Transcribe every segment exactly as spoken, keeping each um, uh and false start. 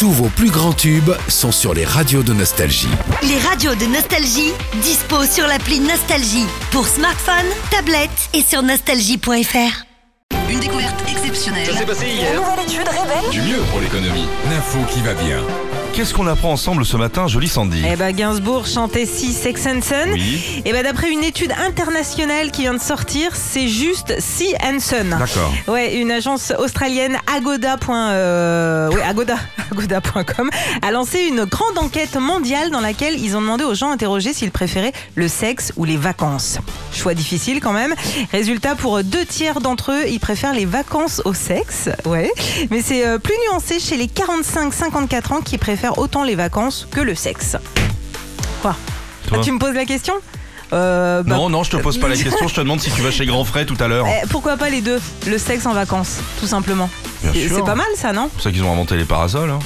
Tous vos plus grands tubes sont sur les radios de Nostalgie. Les radios de Nostalgie, dispo sur l'appli Nostalgie pour smartphone, tablette et sur nostalgie point f r. Une découverte exceptionnelle. Ça s'est passé hier. Une nouvelle étude révèle Du mieux pour l'économie. L'info qui va bien. Qu'est-ce qu'on apprend ensemble ce matin, jolie Sandy? Eh ben Gainsbourg chantait Si Sex and Son. Oui. Et ben d'après une étude internationale qui vient de sortir, c'est juste Si and Son. D'accord. Ouais, une agence australienne Agoda. Euh, ouais, Agoda, Agoda point com a lancé une grande enquête mondiale dans laquelle ils ont demandé aux gens interrogés s'ils préféraient le sexe ou les vacances. Choix difficile quand même. Résultat, pour deux tiers d'entre eux, ils préfèrent les vacances au sexe. Ouais. Mais c'est euh, plus nuancé chez les quarante-cinq à cinquante-quatre ans qui préfèrent autant les vacances que le sexe. Quoi? Toi Ah, tu me poses la question? euh, bah, Non, non, je te pose pas la question, je te demande si tu vas chez Grand Frais tout à l'heure. eh, pourquoi pas les deux? Le sexe en vacances, tout simplement. Bien C'est sûr. c'est pas mal ça, non? C'est pour ça qu'ils ont inventé les parasols. Hein.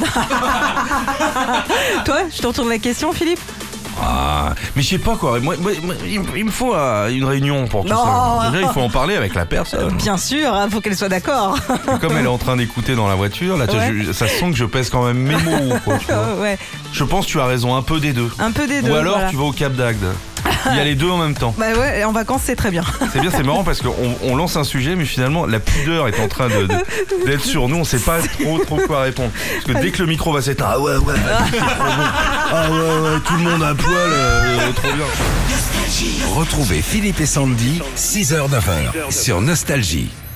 Toi, je te retourne la question, Philippe. Ah, mais je sais pas quoi, moi, moi, moi, il, il me faut euh, une réunion pour tout Non. ça. Déjà, il faut en parler avec la personne. Bien sûr, hein, faut qu'elle soit d'accord. Et comme elle est en train d'écouter dans la voiture, là, tu vois, Ouais. je- ça sent que je pèse quand même mes mots. Quoi, tu vois. Ouais, Je pense que tu as raison, un peu des deux. un peu des deux. Ou alors voilà. tu vas au Cap d'Agde. Il y a les deux en même temps. Bah ouais, en vacances c'est très bien. C'est bien, c'est marrant parce qu'on on lance un sujet, mais finalement la pudeur est en train de, de- d'être sur nous. On sait pas trop trop quoi répondre. Parce que dès que le micro va s'éteindre, ah ouais ouais, bah, c'est trop bon. Ah ouais ouais, tout le monde à poil, euh, trop bien. Retrouvez Philippe et Sandy, six heures neuf heures sur Nostalgie.